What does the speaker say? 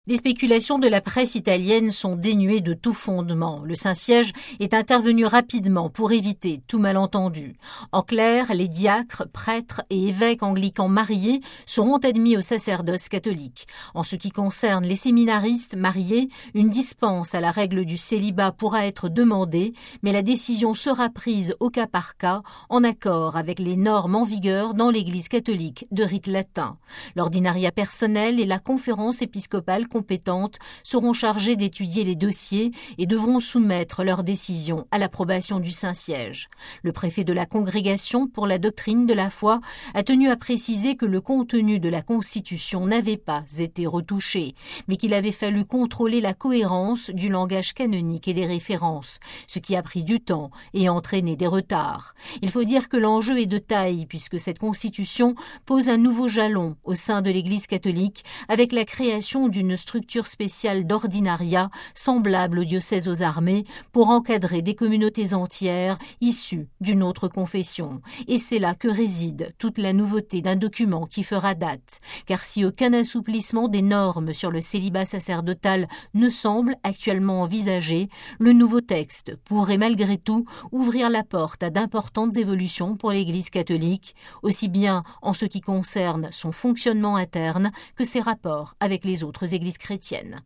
Les spéculations de la presse italienne sont dénuées de tout fondement. Le Saint-Siège est intervenu rapidement pour éviter tout malentendu. En clair, les diacres, prêtres et évêques anglicans mariés seront admis au sacerdoce catholique. En ce qui concerne les séminaristes mariés, une dispense à la règle du célibat pourra être demandée, mais la décision sera prise au cas par cas, en accord avec les normes en vigueur dans l'Église catholique de rite latin. L'ordinariat personnel et la conférence épiscopale compétentes seront chargés d'étudier les dossiers et devront soumettre leurs décisions à l'approbation du Saint-Siège. Le préfet de la Congrégation pour la doctrine de la foi a tenu à préciser que le contenu de la Constitution n'avait pas été retouché, mais qu'il avait fallu contrôler la cohérence du langage canonique et des références, ce qui a pris du temps et entraîné des retards. Il faut dire que l'enjeu est de taille puisque cette Constitution pose un nouveau jalon au sein de l'Église catholique avec la création d'une structure spéciale d'ordinariat semblable au diocèse aux armées pour encadrer des communautés entières issues d'une autre confession. Et c'est là que réside toute la nouveauté d'un document qui fera date. Car si aucun assouplissement des normes sur le célibat sacerdotal ne semble actuellement envisagé, le nouveau texte pourrait malgré tout ouvrir la porte à d'importantes évolutions pour l'Église catholique, aussi bien en ce qui concerne son fonctionnement interne que ses rapports avec les autres églises chrétiennes.